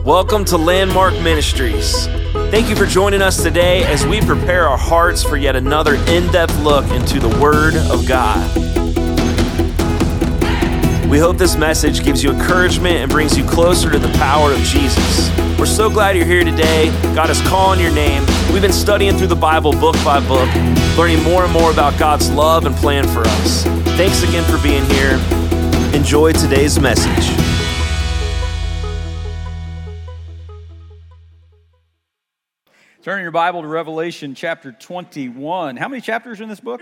Welcome to Landmark Ministries. Thank you for joining us today as we prepare our hearts for yet another in-depth look into the Word of God. We hope this message gives you encouragement and brings you closer to the power of Jesus. We're so glad you're here today. God is calling your name. We've been studying through the Bible book by book, learning more and more about God's love and plan for us. Thanks again for being here. Enjoy today's message. Turn your Bible to Revelation chapter 21. How many chapters are in this book?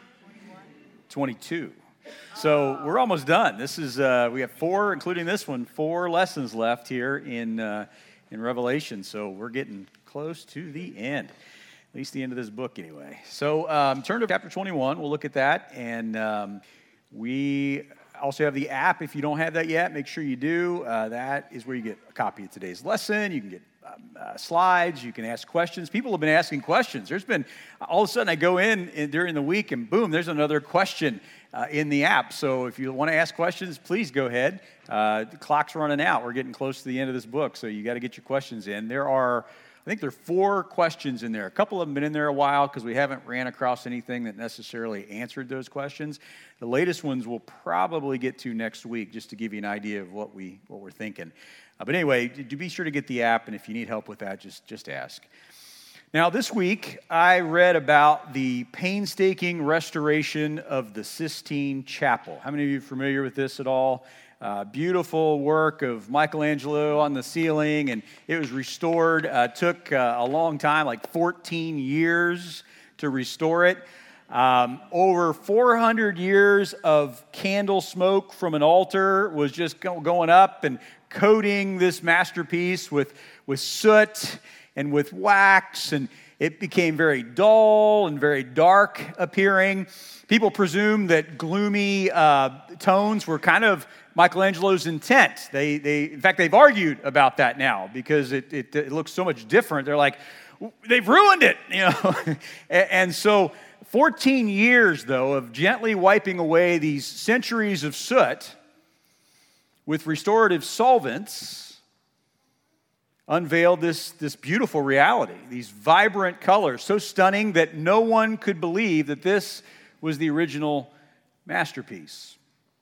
22. So we're almost done. This is we have four, including this one, 4 lessons left here in Revelation. So we're getting close to the end, at least the end of this book anyway. So turn to chapter 21. We'll look at that, and we also have the app. If you don't have that yet, make sure you do. That is where you get a copy of today's lesson. You can get slides, you can ask questions. People have been asking questions. There's been, all of a sudden I go in during the week and boom, there's another question in the app. So if you want to ask questions, please go ahead. The clock's running out. We're getting close to the end of this book, so you got to get your questions in. I think there are 4 questions in there. A couple of them have been in there a while because we haven't ran across anything that necessarily answered those questions. The latest ones we'll probably get to next week, just to give you an idea of what we're thinking. But anyway, do be sure to get the app, and if you need help with that, just ask. Now, this week, I read about the painstaking restoration of the Sistine Chapel. How many of you are familiar with this at all? Beautiful work of Michelangelo on the ceiling, and it was restored. Took a long time, like 14 years to restore it. Over 400 years of candle smoke from an altar was just going up and coating this masterpiece with soot and with wax, and it became very dull and very dark appearing. People presume that gloomy tones were kind of Michelangelo's intent. In fact, they've argued about that now because it looks so much different. They're like, they've ruined it, you know. And so 14 years, though, of gently wiping away these centuries of soot with restorative solvents unveiled this beautiful reality, these vibrant colors, so stunning that no one could believe that this was the original masterpiece.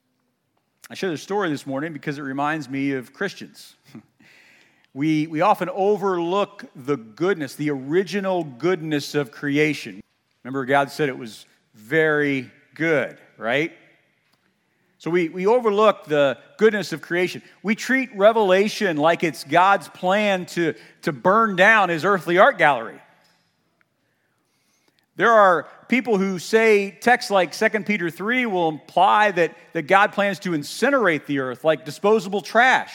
I share this story this morning because it reminds me of Christians. We often overlook the goodness, the original goodness of creation. Remember, God said it was very good, right? So we overlook the goodness of creation. We treat Revelation like it's God's plan to burn down his earthly art gallery. There are people who say texts like 2 Peter 3 will imply that God plans to incinerate the earth like disposable trash.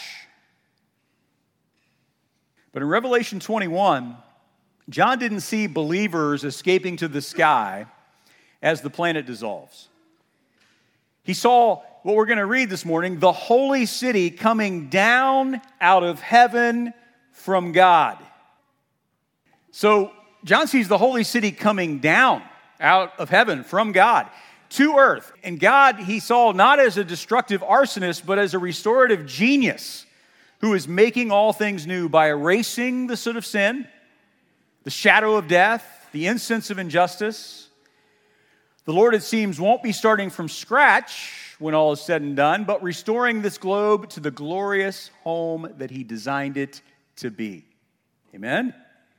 But in Revelation 21, John didn't see believers escaping to the sky as the planet dissolves. He saw what we're going to read this morning, the holy city coming down out of heaven from God. So John sees the holy city coming down out of heaven from God to earth. And God, he saw not as a destructive arsonist, but as a restorative genius who is making all things new by erasing the soot of sin, the shadow of death, the incense of injustice. The Lord, it seems, won't be starting from scratch when all is said and done, but restoring this globe to the glorious home that he designed it to be. Amen?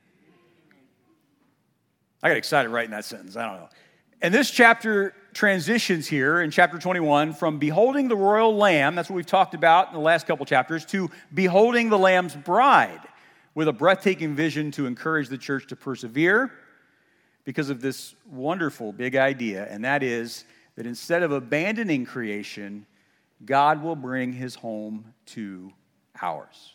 I got excited writing that sentence. I don't know. And this chapter transitions here in chapter 21 from beholding the royal lamb, that's what we've talked about in the last couple chapters, to beholding the lamb's bride, with a breathtaking vision to encourage the church to persevere because of this wonderful big idea, and that is that instead of abandoning creation, God will bring his home to ours.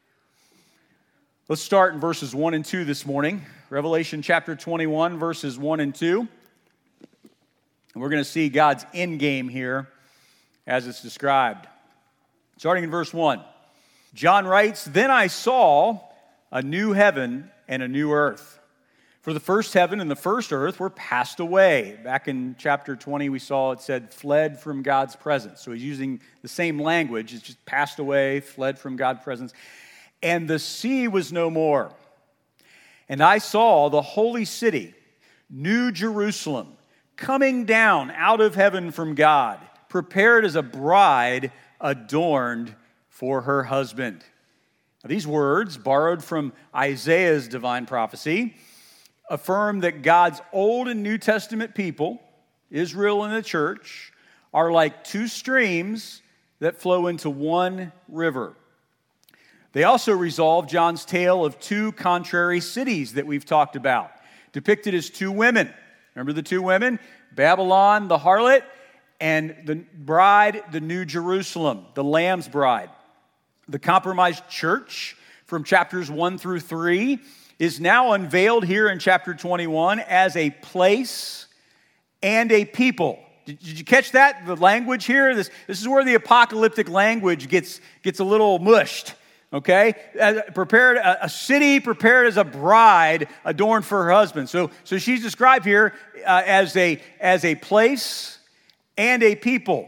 Let's start in verses 1 and 2 this morning. Revelation chapter 21, verses 1 and 2. And we're going to see God's end game here as it's described. Starting in verse 1. John writes, "Then I saw a new heaven and a new earth. For the first heaven and the first earth were passed away." Back in chapter 20, we saw it said, fled from God's presence. So he's using the same language. It's just passed away, fled from God's presence. and the sea was no more. And I saw the holy city, New Jerusalem, coming down out of heaven from God, prepared as a bride adorned for her husband. Now, these words, borrowed from Isaiah's divine prophecy, affirm that God's Old and New Testament people, Israel and the church, are like two streams that flow into one river. They also resolve John's tale of two contrary cities that we've talked about, depicted as two women. Remember the two women? Babylon, the harlot, and the bride, the New Jerusalem, the Lamb's bride. The compromised church from chapters 1 through 3 is now unveiled here in chapter 21 as a place and a people. Did you catch that? The language here? This is where the apocalyptic language gets a little mushed. Okay, prepared a city prepared as a bride adorned for her husband. So she's described here as a place and a people.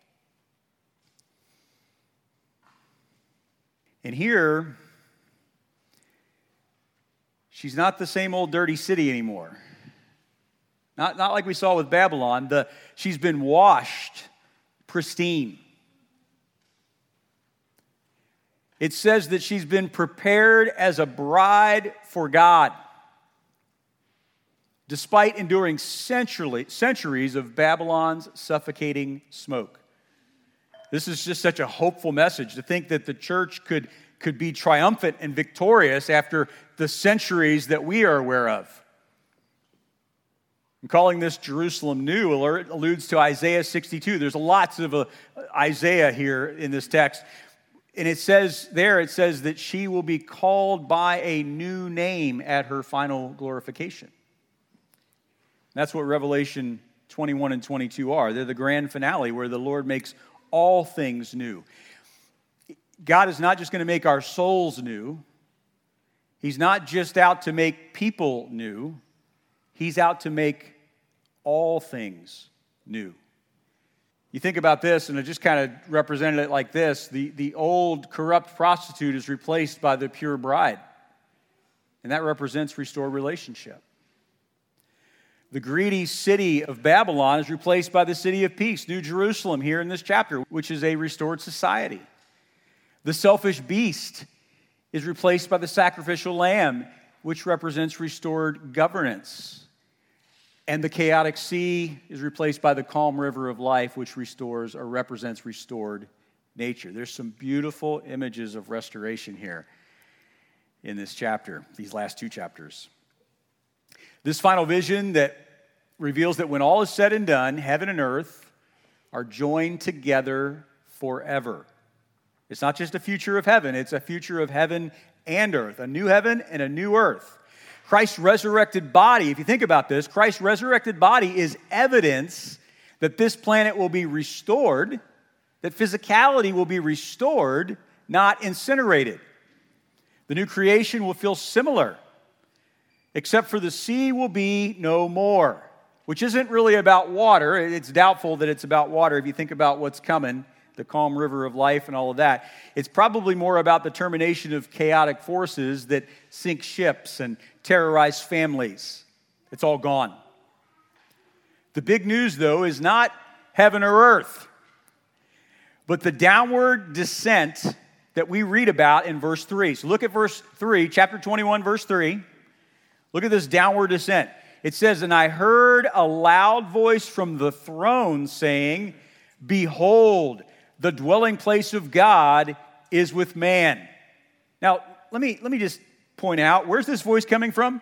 And here, she's not the same old dirty city anymore. Not like we saw with Babylon. She's been washed pristine. It says that she's been prepared as a bride for God, despite enduring centuries of Babylon's suffocating smoke. This is just such a hopeful message to think that the church could be triumphant and victorious after the centuries that we are aware of. And calling this Jerusalem new alludes to Isaiah 62. There's lots of Isaiah here in this text. And it says that she will be called by a new name at her final glorification. That's what Revelation 21 and 22 are. They're the grand finale where the Lord makes all things new. God is not just going to make our souls new. He's not just out to make people new. He's out to make all things new. You think about this, and I just kind of represented it like this. The old corrupt prostitute is replaced by the pure bride. And that represents restored relationship. The greedy city of Babylon is replaced by the city of peace, New Jerusalem, here in this chapter, which is a restored society. The selfish beast is replaced by the sacrificial lamb, which represents restored governance. And the chaotic sea is replaced by the calm river of life, which restores or represents restored nature. There's some beautiful images of restoration here in this chapter, these last two chapters. This final vision that reveals that when all is said and done, heaven and earth are joined together forever. It's not just a future of heaven, it's a future of heaven and earth, a new heaven and a new earth. Christ's resurrected body, if you think about this, Christ's resurrected body is evidence that this planet will be restored, that physicality will be restored, not incinerated. The new creation will feel similar, except for the sea will be no more, which isn't really about water. It's doubtful that it's about water if you think about what's coming, the calm river of life and all of that. It's probably more about the termination of chaotic forces that sink ships and terrorize families. It's all gone. The big news, though, is not heaven or earth, but the downward descent that we read about in verse 3. So look at verse 3, chapter 21, verse 3. Look at this downward descent. It says, "And I heard a loud voice from the throne saying, 'Behold, the dwelling place of God is with man.'" Now, let me just point out, where's this voice coming from?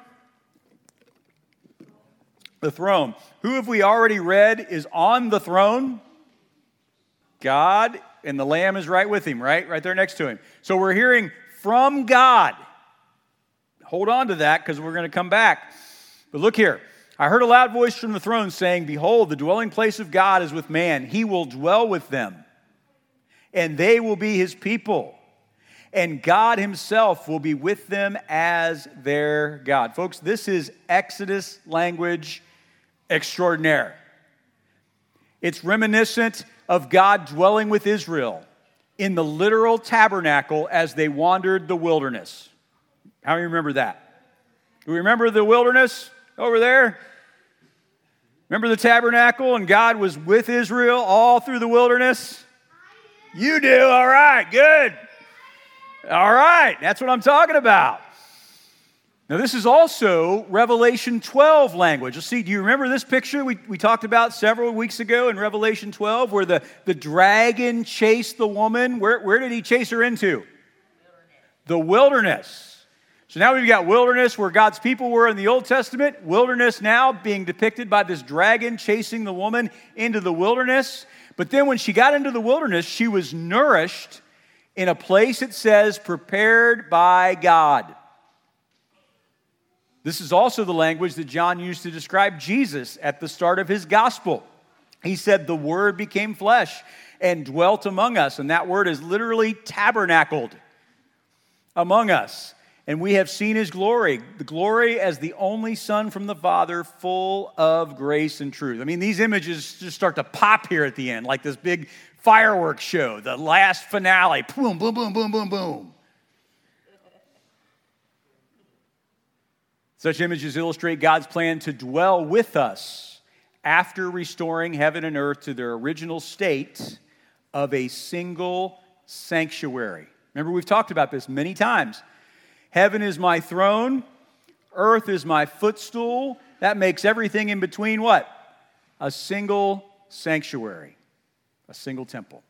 The throne. Who have we already read is on the throne? God, and the Lamb is right with him, right there next to him. So we're hearing from God. Hold on to that because we're going to come back. But look here. I heard a loud voice from the throne saying, "Behold, the dwelling place of God is with man. He will dwell with them, and they will be his people. And God himself will be with them as their God." Folks, this is Exodus language extraordinaire. It's reminiscent of God dwelling with Israel in the literal tabernacle as they wandered the wilderness. How many remember that? Do we remember the wilderness over there? Remember the tabernacle and God was with Israel all through the wilderness? You do? All right, good. All right, that's what I'm talking about. Now, this is also Revelation 12 language. Let's see, do you remember this picture we talked about several weeks ago in Revelation 12 where the dragon chased the woman? Where did he chase her into? The wilderness. So now we've got wilderness where God's people were in the Old Testament. Wilderness now being depicted by this dragon chasing the woman into the wilderness. But then when she got into the wilderness, she was nourished in a place, it says, prepared by God. This is also the language that John used to describe Jesus at the start of his gospel. He said, the Word became flesh and dwelt among us. And that word is literally tabernacled among us. And we have seen his glory, the glory as the only Son from the Father, full of grace and truth. I mean, these images just start to pop here at the end, like this big fireworks show, the last finale. Boom, boom, boom, boom, boom, boom. Such images illustrate God's plan to dwell with us after restoring heaven and earth to their original state of a single sanctuary. Remember, we've talked about this many times. Heaven is my throne, earth is my footstool. That makes everything in between what? A single sanctuary, a single temple.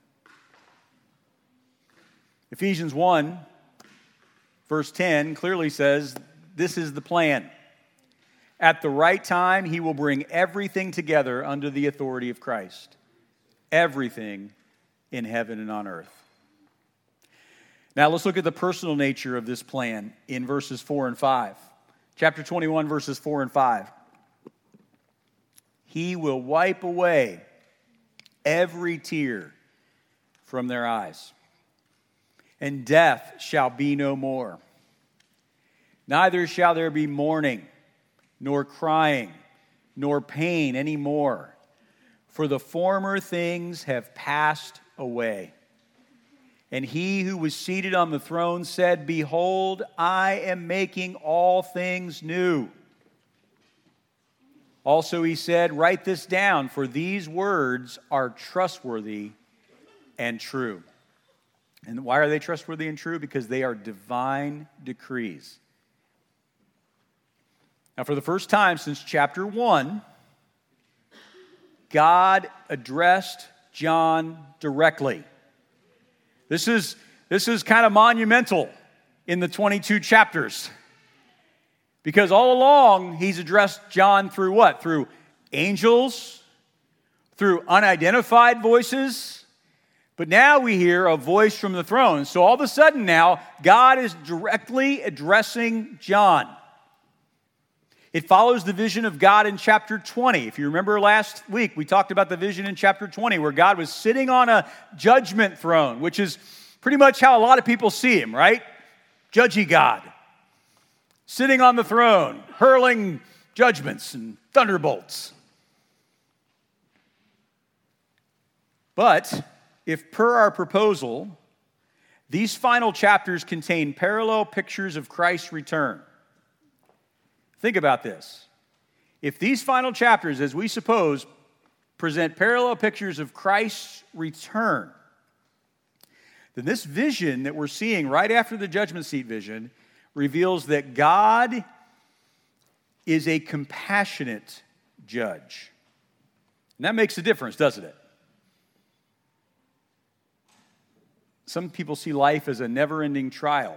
Ephesians 1, verse 10 clearly says, this is the plan. At the right time, he will bring everything together under the authority of Christ. Everything in heaven and on earth. Now let's look at the personal nature of this plan in verses 4 and 5. Chapter 21, verses 4 and 5. He will wipe away every tear from their eyes, and death shall be no more. Neither shall there be mourning, nor crying, nor pain any more, for the former things have passed away. And he who was seated on the throne said, behold, I am making all things new. Also he said, write this down, for these words are trustworthy and true. And why are they trustworthy and true? Because they are divine decrees. Now, for the first time since chapter 1, God addressed John directly. This is kind of monumental in the 22 chapters. Because all along, he's addressed John through what? Through angels, through unidentified voices. But now we hear a voice from the throne. So all of a sudden now, God is directly addressing John. It follows the vision of God in chapter 20. If you remember last week, we talked about the vision in chapter 20 where God was sitting on a judgment throne, which is pretty much how a lot of people see him, right? Judgy God. Sitting on the throne, hurling judgments and thunderbolts. But if per our proposal, these final chapters contain parallel pictures of Christ's return. Think about this. If these final chapters, as we suppose, present parallel pictures of Christ's return, then this vision that we're seeing right after the judgment seat vision reveals that God is a compassionate judge. And that makes a difference, doesn't it? Some people see life as a never-ending trial.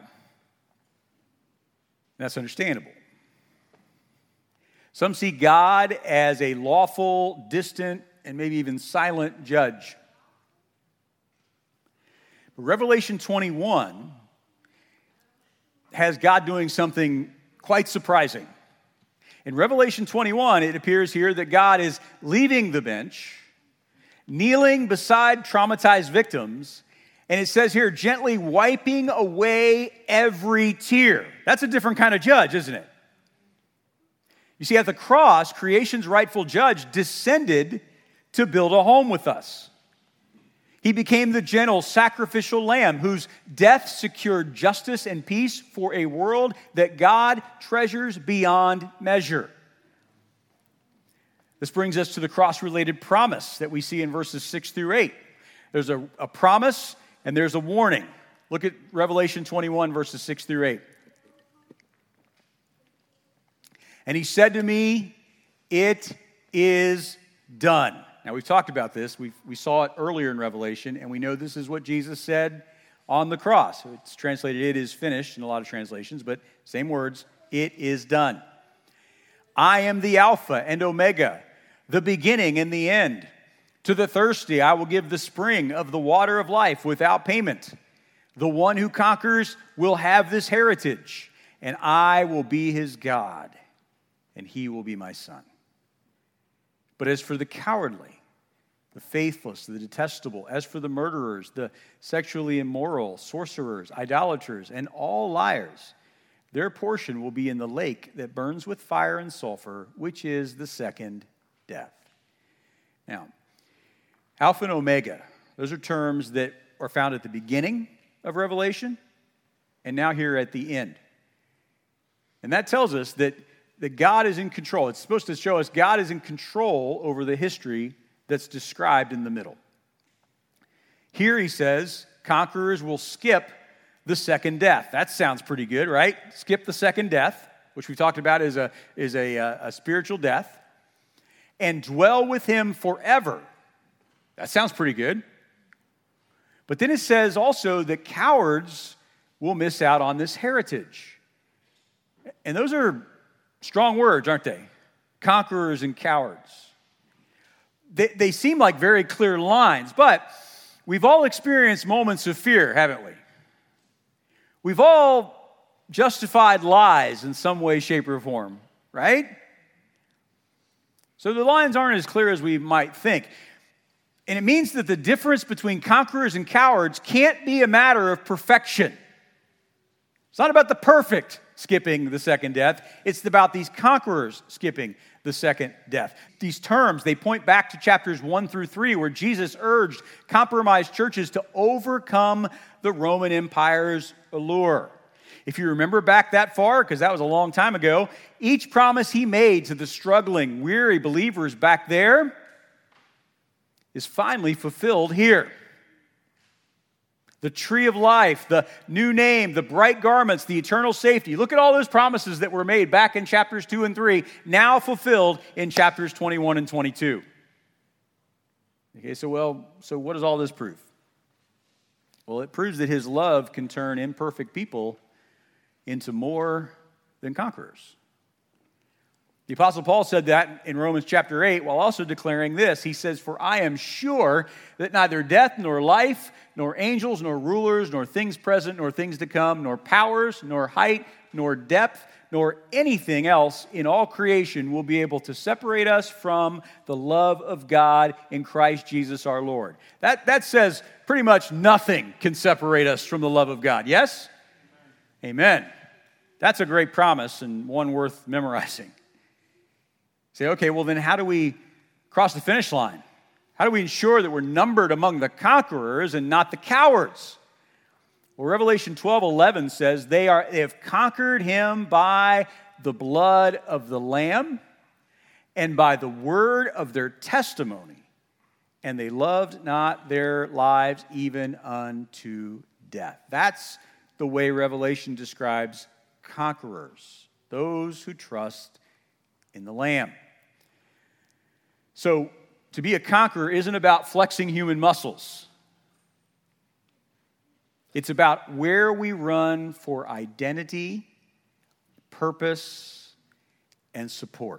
That's understandable. Some see God as a lawful, distant, and maybe even silent judge. But Revelation 21 has God doing something quite surprising. In Revelation 21, it appears here that God is leaving the bench, kneeling beside traumatized victims, and it says here, gently wiping away every tear. That's a different kind of judge, isn't it? You see, at the cross, creation's rightful judge descended to build a home with us. He became the gentle, sacrificial lamb whose death secured justice and peace for a world that God treasures beyond measure. This brings us to the cross-related promise that we see in verses 6 through 8. There's a promise and there's a warning. Look at Revelation 21, verses 6 through 8. And he said to me, "It is done." Now, we've talked about this. We saw it earlier in Revelation, and we know this is what Jesus said on the cross. It's translated, "It is finished," in a lot of translations, but same words, "It is done. I am the Alpha and Omega, the beginning and the end. To the thirsty I will give the spring of the water of life without payment. The one who conquers will have this heritage, and I will be his God, and he will be my son. But as for the cowardly, the faithless, the detestable, as for the murderers, the sexually immoral, sorcerers, idolaters, and all liars, their portion will be in the lake that burns with fire and sulfur, which is the second death." Now, Alpha and Omega, those are terms that are found at the beginning of Revelation and now here at the end. And that tells us that God is in control. It's supposed to show us God is in control over the history that's described in the middle. Here he says, conquerors will skip the second death. That sounds pretty good, right? Skip the second death, which we talked about is a spiritual death, and dwell with him forever. That sounds pretty good. But then it says also that cowards will miss out on this heritage. And those are strong words, aren't they? Conquerors and cowards. They seem like very clear lines, but we've all experienced moments of fear, haven't we? We've all justified lies in some way, shape, or form, right? So the lines aren't as clear as we might think. And it means that the difference between conquerors and cowards can't be a matter of perfection. It's not about the perfect skipping the second death. It's about these conquerors skipping the second death. These terms, they point back to chapters 1 through 3, where Jesus urged compromised churches to overcome the Roman Empire's allure. If you remember back that far, because that was a long time ago, each promise he made to the struggling, weary believers back there is finally fulfilled here. The tree of life, the new name, the bright garments, the eternal safety. Look at all those promises that were made back in chapters 2 and 3, now fulfilled in chapters 21 and 22. Okay, so what does all this prove? Well, it proves that his love can turn imperfect people into more than conquerors. The Apostle Paul said that in Romans chapter 8, while also declaring this. He says, "For I am sure that neither death, nor life, nor angels, nor rulers, nor things present, nor things to come, nor powers, nor height, nor depth, nor anything else in all creation will be able to separate us from the love of God in Christ Jesus our Lord." That says pretty much nothing can separate us from the love of God. Yes? Amen. That's a great promise and one worth memorizing. Say, okay, well then how do we cross the finish line? How do we ensure that we're numbered among the conquerors and not the cowards? Well, Revelation 12:11 says they have conquered him by the blood of the Lamb and by the word of their testimony, and they loved not their lives even unto death. That's the way Revelation describes conquerors, those who trust in the Lamb. So, to be a conqueror isn't about flexing human muscles. It's about where we run for identity, purpose, and support.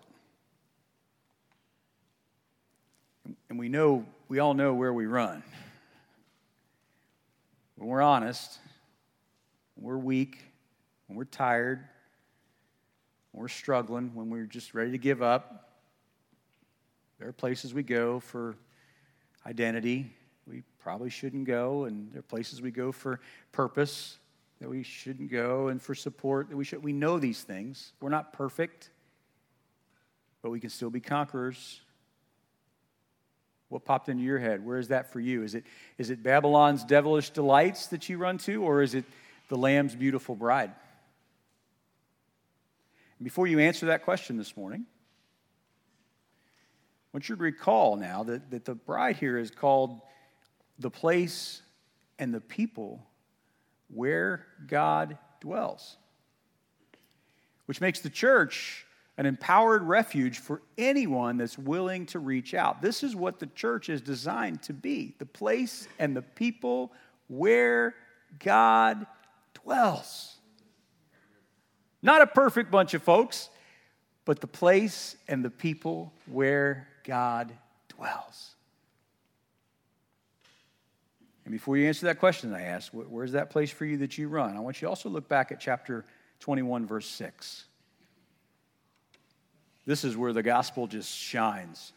And we all know where we run. When we're honest, when we're weak, when we're tired, when we're struggling, when we're just ready to give up, there are places we go for identity we probably shouldn't go, and there are places we go for purpose that we shouldn't go, and for support that we should. We know these things. We're not perfect, but we can still be conquerors. What popped into your head? Where is that for you? Is it Babylon's devilish delights that you run to, or is it the Lamb's beautiful bride? And before you answer that question this morning, I want you to recall now that the bride here is called the place and the people where God dwells, which makes the church an empowered refuge for anyone that's willing to reach out. This is what the church is designed to be, the place and the people where God dwells. Not a perfect bunch of folks, but the place and the people where God dwells. And before you answer that question I asked, where's that place for you that you run? I want you to also look back at chapter 21, verse 6. This is where the gospel just shines.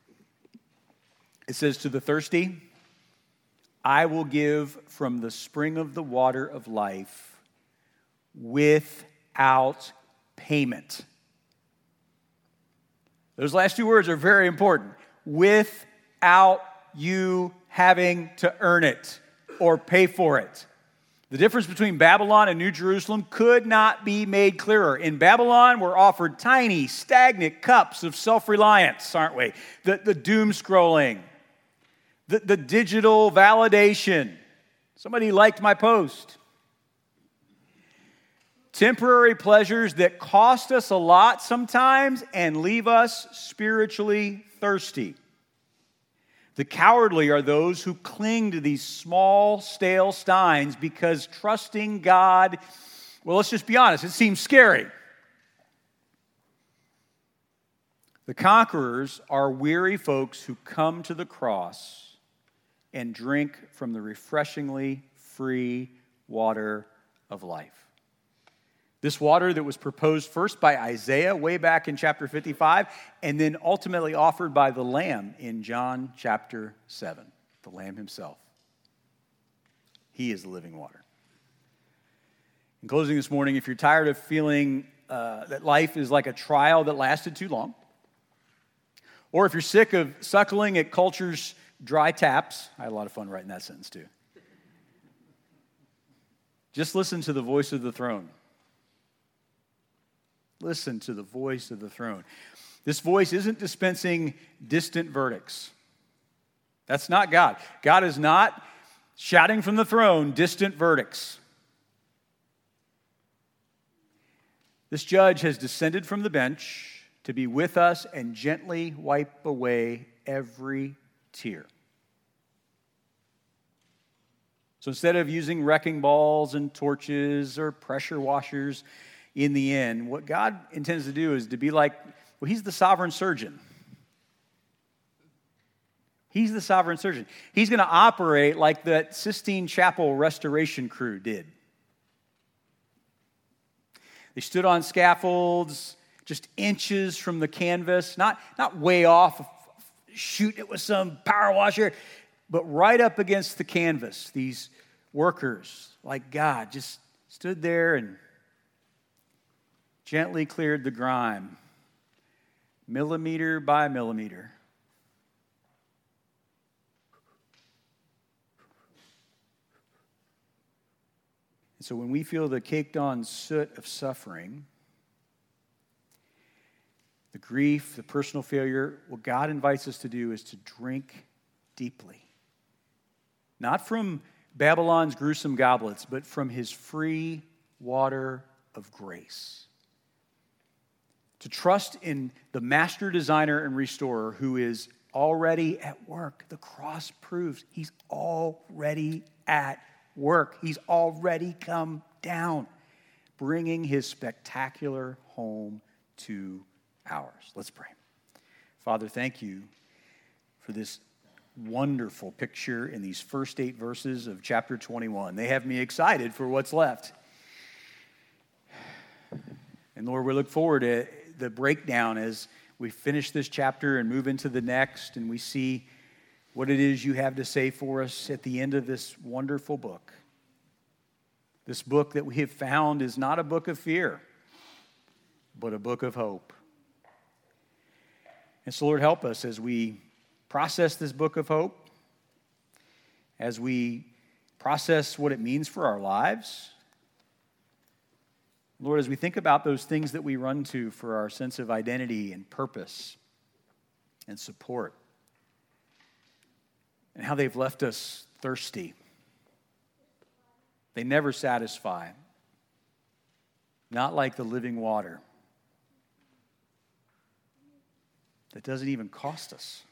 It says, to the thirsty, I will give from the spring of the water of life without payment. Those last two words are very important. Without you having to earn it or pay for it. The difference between Babylon and New Jerusalem could not be made clearer. In Babylon, we're offered tiny, stagnant cups of self-reliance, aren't we? The doom scrolling, the digital validation. Somebody liked my post. Temporary pleasures that cost us a lot sometimes and leave us spiritually thirsty. The cowardly are those who cling to these small, stale steins because trusting God, well, let's just be honest, it seems scary. The conquerors are weary folks who come to the cross and drink from the refreshingly free water of life. This water that was proposed first by Isaiah way back in chapter 55 and then ultimately offered by the Lamb in John chapter 7, the Lamb himself. He is the living water. In closing this morning, if you're tired of feeling that life is like a trial that lasted too long, or if you're sick of suckling at culture's dry taps, I had a lot of fun writing that sentence too. Just listen to the voice of the throne. Listen to the voice of the throne. This voice isn't dispensing distant verdicts. That's not God. God is not shouting from the throne distant verdicts. This judge has descended from the bench to be with us and gently wipe away every tear. So instead of using wrecking balls and torches or pressure washers, in the end, what God intends to do is to be like, well, he's the sovereign surgeon. He's the sovereign surgeon. He's going to operate like that Sistine Chapel restoration crew did. They stood on scaffolds just inches from the canvas, not way off, shoot it with some power washer, but right up against the canvas. These workers, like God, just stood there and gently cleared the grime, millimeter by millimeter. And so when we feel the caked on soot of suffering, the grief, the personal failure, what God invites us to do is to drink deeply. Not from Babylon's gruesome goblets, but from his free water of grace. To trust in the master designer and restorer who is already at work. The cross proves he's already at work. He's already come down, bringing his spectacular home to ours. Let's pray. Father, thank you for this wonderful picture in these first 8 verses of chapter 21. They have me excited for what's left. And Lord, we look forward to the breakdown as we finish this chapter and move into the next, and we see what it is you have to say for us at the end of this wonderful book. This book that we have found is not a book of fear, but a book of hope. And so, Lord, help us as we process this book of hope, as we process what it means for our lives, Lord, as we think about those things that we run to for our sense of identity and purpose and support, and how they've left us thirsty. They never satisfy, not like the living water that doesn't even cost us.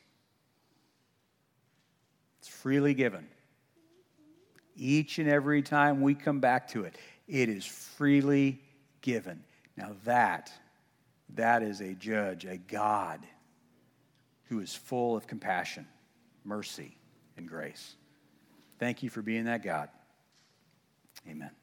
It's freely given. Each and every time we come back to it, it is freely given. Now that is a judge, a God who is full of compassion, mercy, and grace. Thank you for being that God. Amen.